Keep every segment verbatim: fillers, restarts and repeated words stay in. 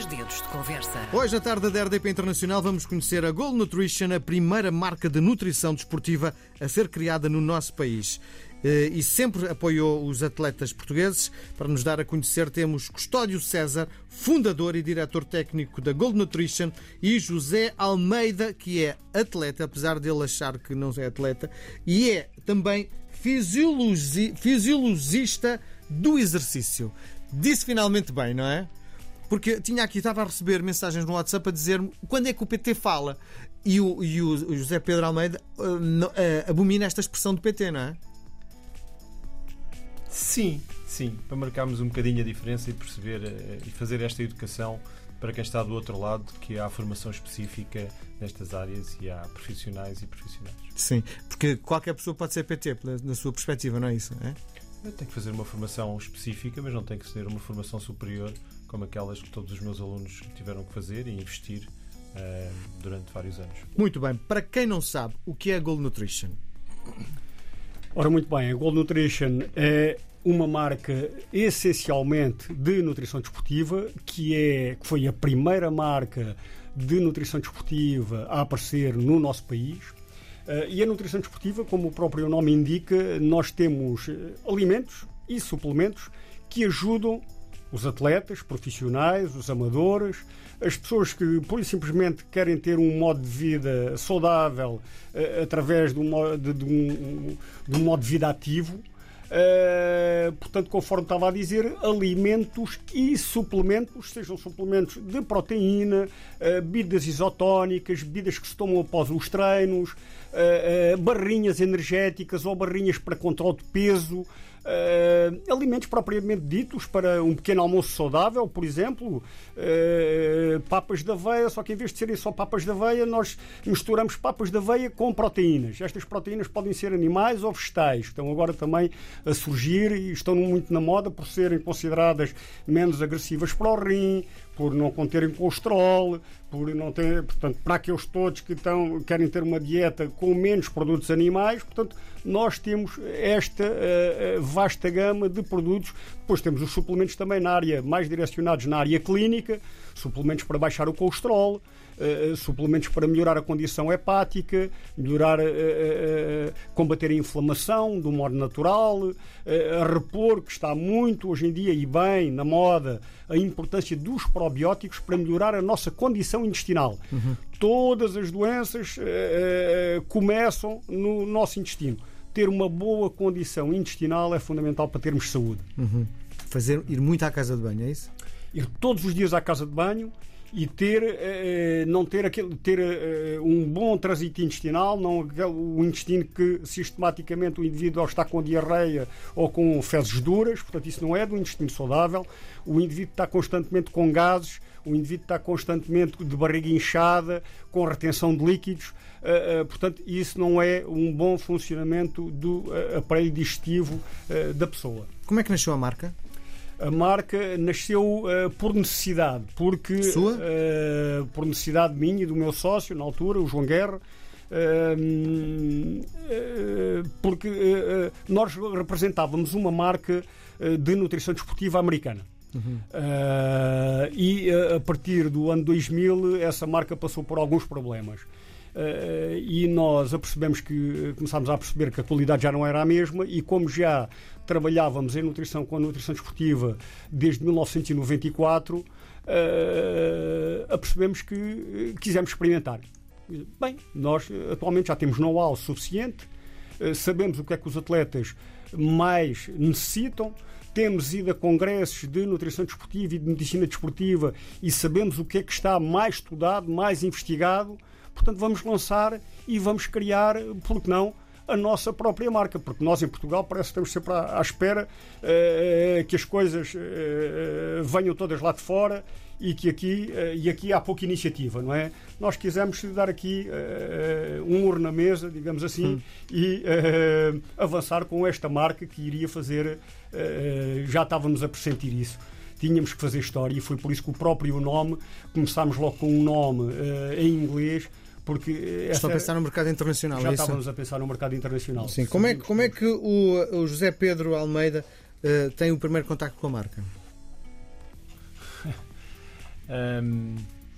Dois dedos de conversa. Hoje, na tarde da R D P Internacional, vamos conhecer a Gold Nutrition, a primeira marca de nutrição desportiva a ser criada no nosso país. E sempre apoiou os atletas portugueses. Para nos dar a conhecer, temos Custódio César, fundador e diretor técnico da Gold Nutrition, e José Almeida, que é atleta, apesar de ele achar que não é atleta, e é também fisiologi- fisiologista do exercício. Disse finalmente bem, não é? Porque tinha aqui, estava a receber mensagens no WhatsApp a dizer-me quando é que o P T fala. E o, e o José Pedro Almeida uh, não, uh, abomina esta expressão do P T, não é? Sim, sim, para marcarmos um bocadinho a diferença e perceber e fazer esta educação para quem está do outro lado, que há formação específica nestas áreas e há profissionais e profissionais. Sim, porque qualquer pessoa pode ser P T, na sua perspectiva, não é isso? É? Tem que fazer uma formação específica, mas não tem que ser uma formação superior como aquelas que todos os meus alunos tiveram que fazer e investir uh, durante vários anos. Muito bem, para quem não sabe, o que é a Gold Nutrition? Ora, muito bem, a Gold Nutrition é uma marca essencialmente de nutrição desportiva, que, é, que foi a primeira marca de nutrição desportiva a aparecer no nosso país. Uh, e a nutrição desportiva, como o próprio nome indica, nós temos uh, alimentos e suplementos que ajudam os atletas, profissionais, os amadores, as pessoas que, pura e simplesmente, querem ter um modo de vida saudável uh, através de um, de, de, um, de um modo de vida ativo. Uh, portanto, conforme estava a dizer, alimentos e suplementos, sejam suplementos de proteína, uh, bebidas isotónicas, bebidas que se tomam após os treinos, uh, uh, barrinhas energéticas ou barrinhas para controle de peso, Uh, alimentos propriamente ditos para um pequeno almoço saudável, por exemplo, uh, papas de aveia, só que em vez de serem só papas de aveia, nós misturamos papas de aveia com proteínas. Estas proteínas podem ser animais ou vegetais, que estão agora também a surgir e estão muito na moda por serem consideradas menos agressivas para o rim, por não conterem colesterol, por não ter, portanto, para aqueles todos que estão, querem ter uma dieta com menos produtos animais, portanto, nós temos esta uh, vasta gama de produtos. Depois temos os suplementos também na área, mais direcionados na área clínica, suplementos para baixar o colesterol, Uh, suplementos para melhorar a condição hepática, melhorar, uh, uh, combater a inflamação de um modo natural, uh, a repor, que está muito hoje em dia e bem na moda, a importância dos probióticos para melhorar a nossa condição intestinal. Uhum. Todas as doenças uh, uh, começam no nosso intestino. Ter uma boa condição intestinal é fundamental para termos saúde. Uhum. Fazer, ir muito à casa de banho, é isso? Ir todos os dias à casa de banho e ter, eh, não ter, aquele, ter eh, um bom trânsito intestinal, não o intestino que sistematicamente o indivíduo ou está com diarreia ou com fezes duras, portanto isso não é do intestino saudável. O indivíduo está constantemente com gases, o indivíduo está constantemente de barriga inchada, com retenção de líquidos, uh, uh, portanto isso não é um bom funcionamento do uh, aparelho digestivo uh, da pessoa. Como é que nasceu a marca? A marca nasceu uh, por necessidade, porque Sua? Uh, por necessidade minha e do meu sócio, na altura, o João Guerra, uh, uh, porque uh, nós representávamos uma marca uh, de nutrição desportiva americana. Uhum. Uh, e uh, a partir do ano dois mil essa marca passou por alguns problemas. Uh, e nós apercebemos que, começámos a perceber que a qualidade já não era a mesma, e como já trabalhávamos em nutrição com a nutrição desportiva desde mil novecentos e noventa e quatro, uh, apercebemos que quisemos experimentar. Bem, nós atualmente já temos know-how suficiente, uh, sabemos o que é que os atletas mais necessitam, temos ido a congressos de nutrição desportiva e de medicina desportiva e sabemos o que é que está mais estudado, mais investigado. Portanto, vamos lançar e vamos criar, por que não, a nossa própria marca, porque nós em Portugal parece que estamos sempre à, à espera uh, que as coisas uh, venham todas lá de fora e que aqui, uh, e aqui há pouca iniciativa, não é? Nós quisemos dar aqui uh, um ouro na mesa, digamos assim, hum. e uh, avançar com esta marca que iria fazer, uh, já estávamos a pressentir isso. Tínhamos que fazer história e foi por isso que o próprio nome, começámos logo com um nome uh, em inglês, porque Estou a pensar no mercado internacional. Já é estávamos a pensar no mercado internacional. Sim. Como é, como é que o, o José Pedro Almeida uh, tem o primeiro contacto com a marca? Um,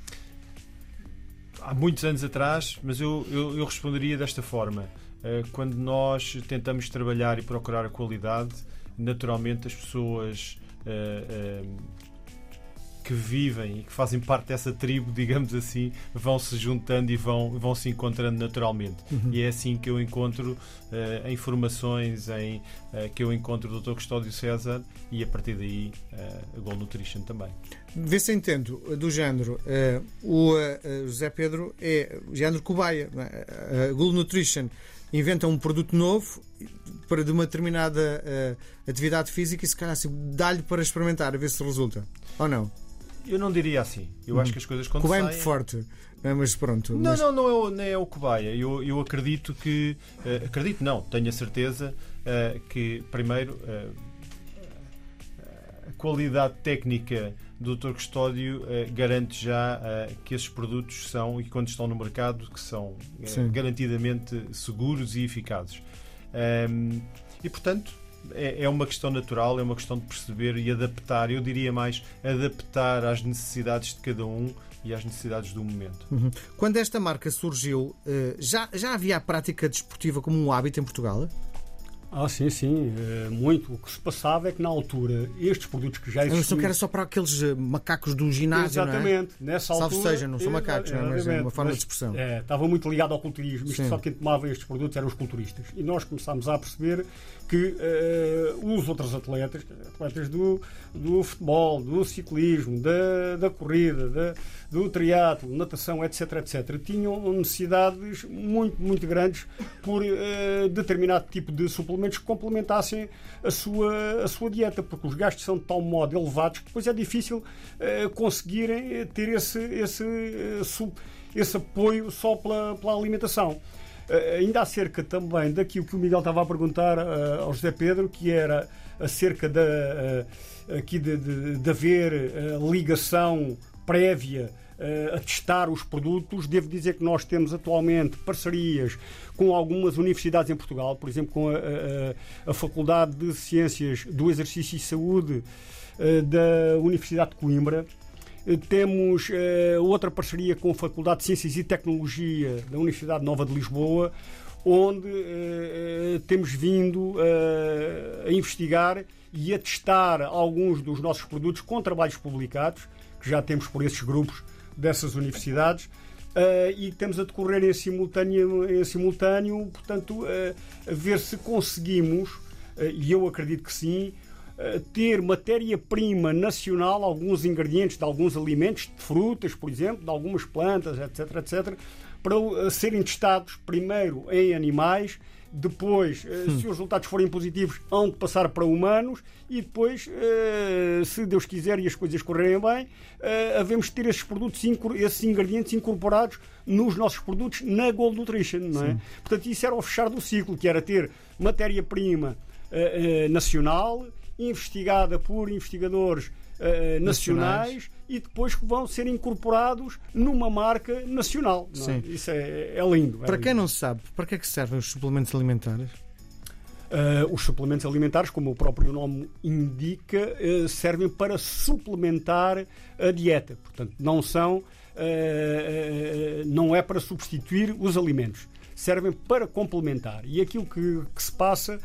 há muitos anos atrás, mas eu, eu, eu responderia desta forma. Uh, quando nós tentamos trabalhar e procurar a qualidade, naturalmente as pessoas uh, uh, que vivem e que fazem parte dessa tribo, digamos assim, vão se juntando e vão, vão se encontrando naturalmente. Uhum. E é assim que eu encontro uh, informações, em, uh, que eu encontro o doutor Custódio César e a partir daí uh, a Gold Nutrition também. Vê se entendo do género. Uh, o uh, José Pedro é o género cobaia. A uh, Gold Nutrition inventa um produto novo para de uma determinada uh, atividade física e se calhar assim, dá-lhe para experimentar, a ver se resulta. Ou não? Eu não diria assim. Eu hum. acho que as coisas quando cobaia saem... é muito forte, mas pronto. Não, mas... não, não é o, não é o cobaia. Eu, eu acredito que... Uh, acredito não, tenho a certeza uh, que, primeiro, uh, a qualidade técnica do doutor Custódio uh, garante já uh, que esses produtos são, e quando estão no mercado, que são uh, garantidamente seguros e eficazes. Um, e, portanto... É uma questão natural, é uma questão de perceber e adaptar, eu diria mais, adaptar às necessidades de cada um e às necessidades do momento. Uhum. Quando esta marca surgiu, já, já havia a prática desportiva como um hábito em Portugal? Ah, sim, sim, muito. O que se passava é que na altura estes produtos que já existiam... Eu não sei que era só para aqueles macacos do ginásio, exatamente, não é? Nessa altura... Salve seja, não são macacos, não é? Mas é uma forma mas, de expressão. É, estava muito ligado ao culturismo, isto só quem tomava estes produtos eram os culturistas. E nós começámos a perceber que uh, os outros atletas, atletas do, do futebol, do ciclismo, da, da corrida, da, do triatlo, natação, etc, etc, tinham necessidades muito, muito grandes por uh, determinado tipo de suplementos que complementassem a sua, a sua dieta, porque os gastos são de tal modo elevados que depois é difícil uh, conseguirem ter esse, esse, uh, esse apoio só pela, pela alimentação. Uh, ainda acerca também daquilo que o Miguel estava a perguntar uh, ao José Pedro, que era acerca da, uh, aqui de, de, de haver uh, ligação prévia uh, a testar os produtos. Devo dizer que nós temos atualmente parcerias com algumas universidades em Portugal, por exemplo com a, a, a Faculdade de Ciências do Exercício e Saúde uh, da Universidade de Coimbra. Temos uh, outra parceria com a Faculdade de Ciências e Tecnologia da Universidade Nova de Lisboa, onde uh, temos vindo uh, a investigar e a testar alguns dos nossos produtos com trabalhos publicados, que já temos por esses grupos dessas universidades, uh, e temos a decorrer em simultâneo, em simultâneo portanto, uh, a ver se conseguimos, uh, e eu acredito que sim, ter matéria-prima nacional, alguns ingredientes de alguns alimentos, de frutas, por exemplo, de algumas plantas, etc, etc, para serem testados primeiro em animais, depois, hum. se os resultados forem positivos, hão de passar para humanos e depois, se Deus quiser e as coisas correrem bem, havemos de ter esses produtos, esses ingredientes incorporados nos nossos produtos na Gold Nutrition, não é? Sim. Portanto, isso era o fechar do ciclo, que era ter matéria-prima nacional, investigada por investigadores uh, nacionais, nacionais e depois que vão ser incorporados numa marca nacional. Não é? Isso é, é lindo. É para lindo. Quem não sabe, para que é que servem os suplementos alimentares? Uh, os suplementos alimentares, como o próprio nome indica, uh, servem para suplementar a dieta. Portanto, não são, uh, uh, não é para substituir os alimentos. Servem para complementar. E aquilo que, que se passa uh,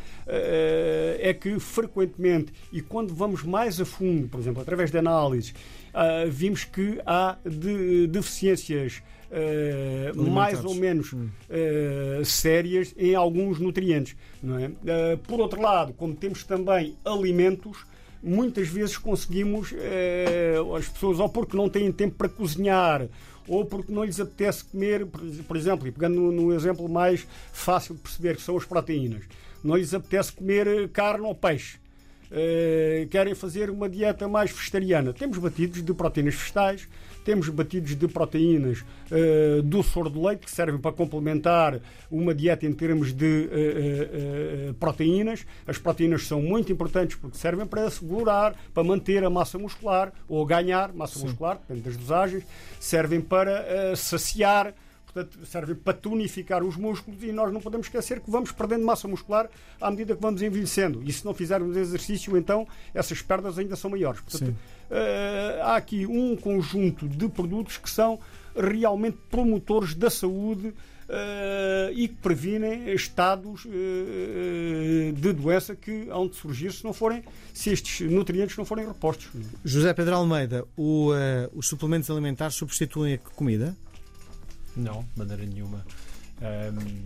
é que frequentemente, e quando vamos mais a fundo, por exemplo, através de análises, uh, vimos que há de, deficiências uh, mais ou menos uh, sérias em alguns nutrientes. Não é? Uh, por outro lado, como temos também alimentos, muitas vezes conseguimos, uh, as pessoas, ou porque não têm tempo para cozinhar, ou porque não lhes apetece comer, por exemplo, e pegando no, no exemplo mais fácil de perceber, que são as proteínas, não lhes apetece comer carne ou peixe, uh, querem fazer uma dieta mais vegetariana. Temos batidos de proteínas vegetais, temos batidos de proteínas uh, do soro de leite, que servem para complementar uma dieta em termos de uh, uh, proteínas. As proteínas são muito importantes porque servem para assegurar, para manter a massa muscular ou ganhar massa Sim. muscular, depende das dosagens, servem para uh, saciar. portanto, servem para tonificar os músculos e nós não podemos esquecer que vamos perdendo massa muscular à medida que vamos envelhecendo. E se não fizermos exercício, então essas perdas ainda são maiores. Portanto, uh, há aqui um conjunto de produtos que são realmente promotores da saúde uh, e que previnem estados uh, de doença que hão de surgir se, não forem, se estes nutrientes não forem repostos. José Pedro Almeida, o, uh, os suplementos alimentares substituem a comida? Não, de maneira nenhuma. Um,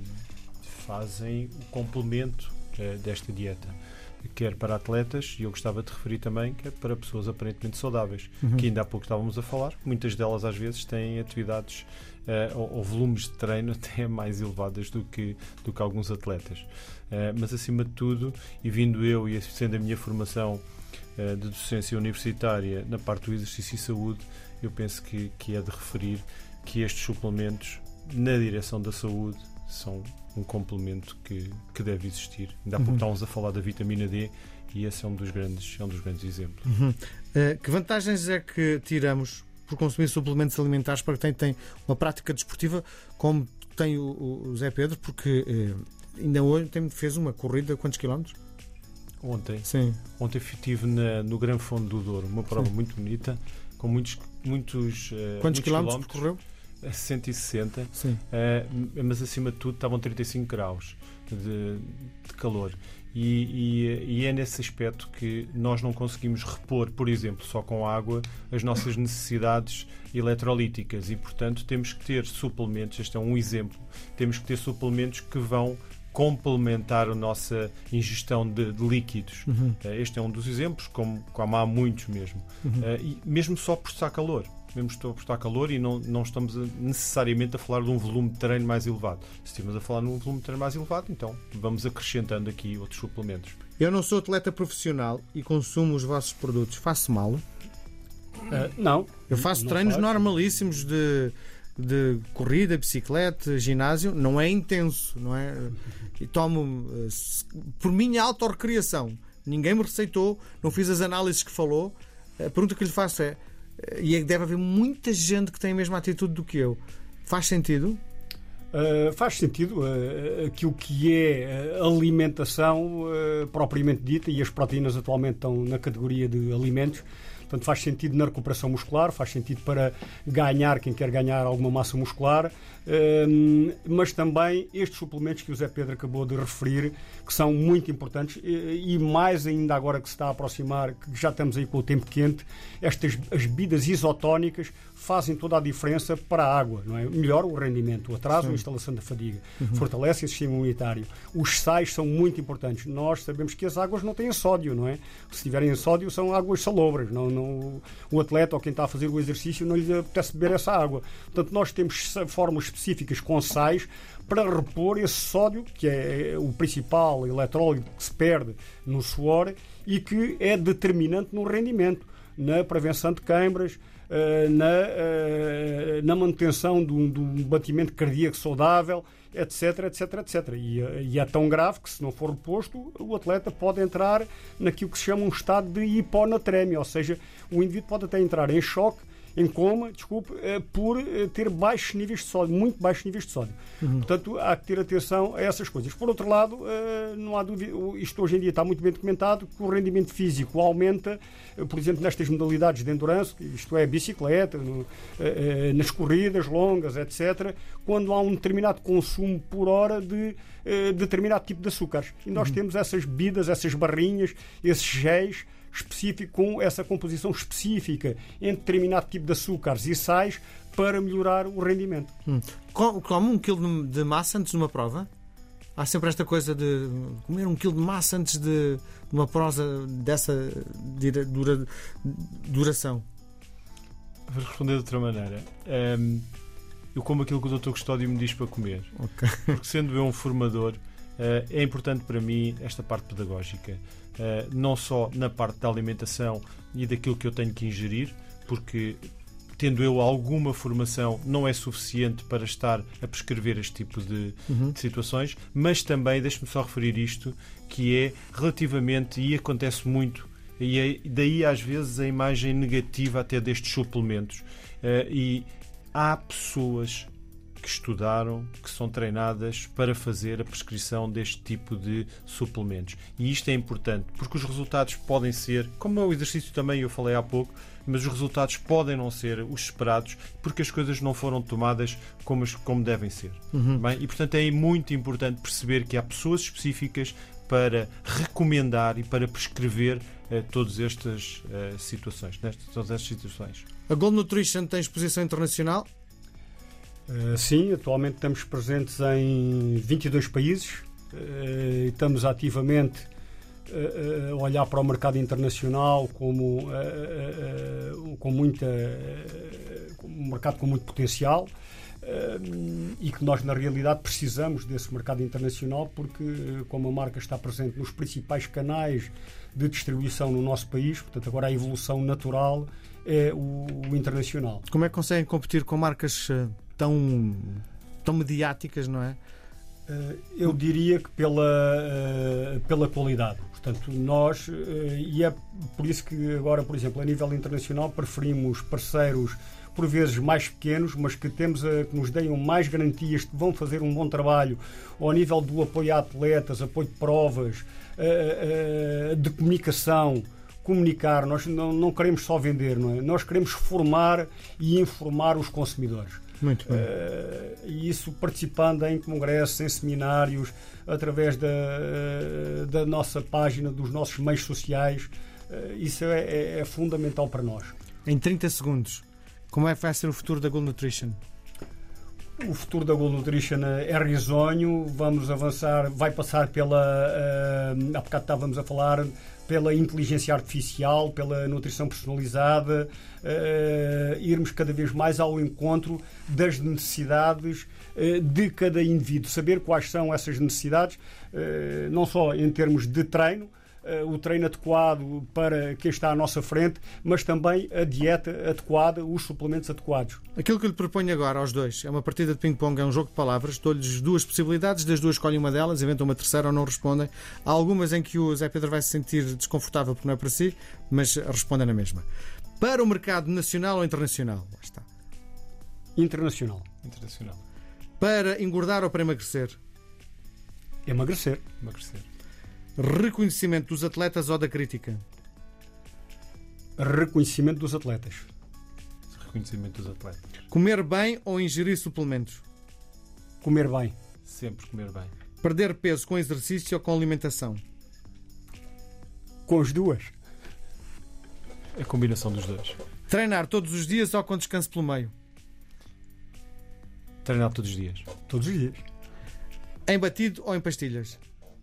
fazem o complemento uh, desta dieta, quer para atletas, e eu gostava de referir também, quer para pessoas aparentemente saudáveis, uhum. que ainda há pouco estávamos a falar. Muitas delas às vezes têm atividades uh, ou, ou volumes de treino até mais elevadas do que, do que alguns atletas. Uh, mas acima de tudo, e vindo eu e sendo a minha formação uh, de docência universitária na parte do exercício e saúde, eu penso que, que é de referir que estes suplementos na direção da saúde são um complemento que, que deve existir. Ainda há pouco uhum. estávamos a falar da vitamina D e esse é um dos grandes, é um dos grandes exemplos. Uhum. Uh, que vantagens é que tiramos por consumir suplementos alimentares para quem tem uma prática desportiva como tem o, o Zé Pedro? Porque uh, ainda hoje tem, fez uma corrida, quantos quilómetros? Ontem. Sim. Ontem estive na, no Gran Fundo do Douro, uma prova Sim. muito bonita, com muitos, muitos, uh, quantos muitos quilómetros correu? cento e sessenta, Sim. Uh, mas acima de tudo estavam trinta e cinco graus de, de calor e, e, e é nesse aspecto que nós não conseguimos repor, por exemplo, só com água as nossas necessidades eletrolíticas e, portanto, temos que ter suplementos. Este é um exemplo, temos que ter suplementos que vão complementar a nossa ingestão de, de líquidos. Uhum. Uh, este é um dos exemplos, como, como há muitos mesmo. Uhum. Uh, e mesmo só por estar calor. Mesmo estou a prestar calor e não, não estamos a, necessariamente a falar de um volume de treino mais elevado. Se estivermos a falar de um volume de treino mais elevado, então vamos acrescentando aqui outros suplementos. Eu não sou atleta profissional e consumo os vossos produtos. Faço mal? Uh, não. Eu faço não treinos faz. normalíssimos de, de corrida, bicicleta, ginásio. Não é intenso, não é? E tomo por minha autorrecriação. Ninguém me receitou, não fiz as análises que falou. A pergunta que lhe faço é: e deve haver muita gente que tem a mesma atitude do que eu. Faz sentido? Uh, faz sentido. Uh, aquilo que é alimentação uh, propriamente dita, e as proteínas atualmente estão na categoria de alimentos. Portanto, faz sentido na recuperação muscular, faz sentido para ganhar, quem quer ganhar alguma massa muscular, uh, mas também estes suplementos que o Zé Pedro acabou de referir, que são muito importantes, e, e mais ainda agora que se está a aproximar, que já estamos aí com o tempo quente, estas as bebidas isotónicas fazem toda a diferença para a água, não é? Melhora o rendimento, o atraso, a instalação da fadiga, uhum. fortalecem o sistema imunitário. Os sais são muito importantes. Nós sabemos que as águas não têm sódio, não é? Se tiverem sódio, são águas salobras. Não, não, o atleta ou quem está a fazer o exercício não lhe apetece beber essa água. Portanto, nós temos fórmulas específicas com sais para repor esse sódio, que é o principal eletrólito que se perde no suor e que é determinante no rendimento, na prevenção de queimbras, Na, na manutenção de um, de um batimento cardíaco saudável, etc, etc, etcétera. E, e é tão grave que, se não for reposto, o atleta pode entrar naquilo que se chama um estado de hiponatremia, ou seja, o indivíduo pode até entrar em choque, em coma, desculpe, por ter baixos níveis de sódio, muito baixos níveis de sódio. Uhum. Portanto, há que ter atenção a essas coisas. Por outro lado, não há dúvida, isto hoje em dia está muito bem documentado, que o rendimento físico aumenta, por exemplo, nestas modalidades de endurance, isto é, bicicleta, nas corridas longas, etcétera, quando há um determinado consumo por hora de determinado tipo de açúcares. E nós uhum. temos essas bebidas, essas barrinhas, esses géis, específico, com essa composição específica em determinado tipo de açúcares e sais para melhorar o rendimento. Hum. Come um quilo de massa antes de uma prova? Há sempre esta coisa de comer um quilo de massa antes de uma prosa dessa dura, duração. Vou responder de outra maneira. Um, eu como aquilo que o doutor Custódio me diz para comer. Okay. Porque, sendo eu um formador, uh, é importante para mim esta parte pedagógica. Uh, não só na parte da alimentação e daquilo que eu tenho que ingerir, porque tendo eu alguma formação não é suficiente para estar a prescrever este tipo de, uhum. de situações, mas também, deixe-me só referir isto, que é relativamente, e acontece muito, e é, daí às vezes a imagem negativa até destes suplementos, uh, e há pessoas que estudaram, que são treinadas para fazer a prescrição deste tipo de suplementos. E isto é importante, porque os resultados podem ser, como é o exercício também eu falei há pouco, mas os resultados podem não ser os esperados, porque as coisas não foram tomadas como, como devem ser. Uhum. Bem? E, portanto, é muito importante perceber que há pessoas específicas para recomendar e para prescrever uh, todas estas uh, situações, nestas, todas estas situações. A Gold Nutrition tem exposição internacional? Uh, sim, atualmente estamos presentes em vinte e dois países, uh, estamos ativamente uh, a olhar para o mercado internacional como, uh, uh, uh, com muita, uh, um mercado com muito potencial. Uh, e que nós na realidade precisamos desse mercado internacional porque como a marca está presente nos principais canais de distribuição no nosso país, portanto agora a evolução natural é o, o internacional. Como é que conseguem competir com marcas tão, tão mediáticas, não é? Uh, eu diria que pela, uh, pela qualidade. Portanto, nós, uh, e é por isso que agora, por exemplo, a nível internacional preferimos parceiros por vezes mais pequenos, mas que temos a, que nos deem mais garantias que vão fazer um bom trabalho ao nível do apoio a atletas, apoio de provas, uh, uh, de comunicação, comunicar. Nós não, não queremos só vender, não é? Nós queremos formar e informar os consumidores. Muito bem. Uh, e isso participando em congressos, em seminários, através da, uh, da nossa página, dos nossos meios sociais. Uh, isso é, é, é fundamental para nós. Em trinta segundos, como é que vai ser o futuro da Gold Nutrition? O futuro da Gold Nutrition é risonho, vamos avançar, vai passar pela, uh, há bocado estávamos a falar, pela inteligência artificial, pela nutrição personalizada, uh, irmos cada vez mais ao encontro das necessidades uh, de cada indivíduo, saber quais são essas necessidades, uh, não só em termos de treino, Uh, o treino adequado para quem está à nossa frente, mas também a dieta adequada, os suplementos adequados. Aquilo que eu lhe proponho agora aos dois é uma partida de ping-pong, é um jogo de palavras. Dou-lhes duas possibilidades, das duas escolhem uma delas, inventam uma terceira ou não respondem. Há algumas em que o Zé Pedro vai se sentir desconfortável porque não é para si, mas respondem na mesma. Para o mercado nacional ou internacional? Lá está. Internacional. Internacional. Para engordar ou para emagrecer? Emagrecer. Emagrecer. Reconhecimento dos atletas ou da crítica? Reconhecimento dos atletas. Reconhecimento dos atletas. Comer bem ou ingerir suplementos? Comer bem. Sempre comer bem. Perder peso com exercício ou com alimentação? Com as duas. A combinação dos dois. Treinar todos os dias ou com descanso pelo meio? Treinar todos os dias. Todos os dias. Em batido ou em pastilhas?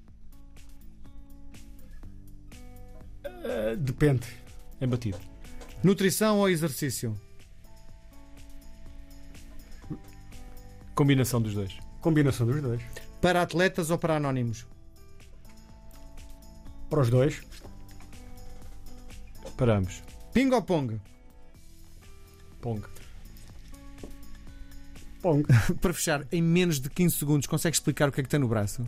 Uh, depende. Embatido. Nutrição ou exercício? Combinação dos dois. Combinação dos dois. Para atletas ou para anónimos? Para os dois. Para ambos. Ping ou pong? Pong. Pong. Para fechar, em menos de quinze segundos, consegue explicar o que é que tem no braço?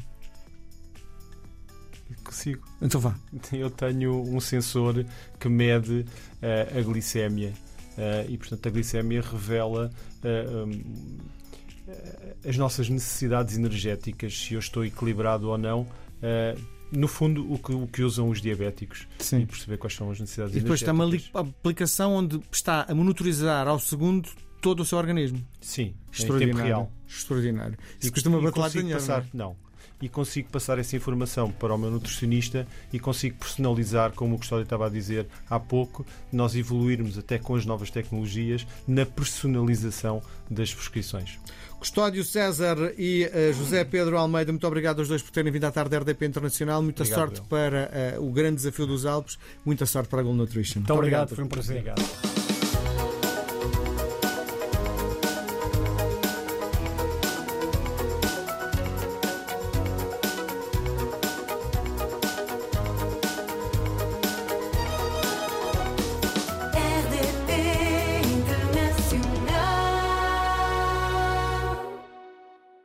Consigo. Então vá. Eu tenho um sensor que mede uh, a glicémia uh, e, portanto, a glicémia revela uh, um, uh, as nossas necessidades energéticas, se eu estou equilibrado ou não. Uh, no fundo, o que, o que usam os diabéticos. Sim. E perceber quais são as necessidades E depois está energéticas. uma aplicação onde está a monitorizar ao segundo todo o seu organismo. Sim, em Extraordinário. tempo real. Extraordinário. Isso E, costuma e batelar consigo dinheiro, passar, não é? não. E consigo passar essa informação para o meu nutricionista e consigo personalizar, como o Custódio estava a dizer há pouco, nós evoluirmos até com as novas tecnologias na personalização das prescrições. Custódio César e uh, José Pedro Almeida, muito obrigado aos dois por terem vindo à tarde da R D P Internacional. Muita Obrigado, sorte Bill. para uh, o grande desafio dos Alpes. Muita sorte para a Gold Nutrition. Muito obrigado, foi um prazer. Obrigado.